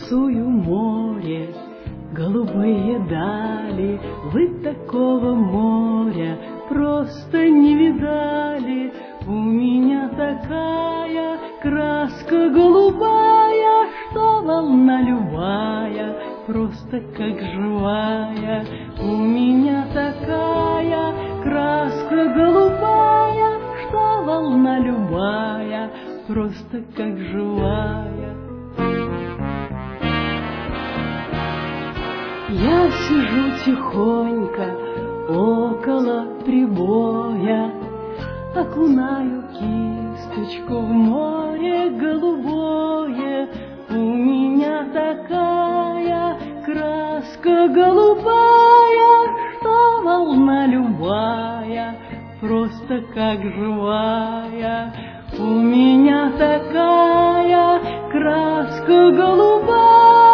Рисую море, голубые дали, вы такого моря просто не видали. У меня такая краска голубая, что волна любая просто как живая. У меня такая краска голубая, что волна любая просто как живая. Я сижу тихонько около прибоя, окунаю кисточку в море голубое. У меня такая краска голубая, что волна любая просто как живая. У меня такая краска голубая,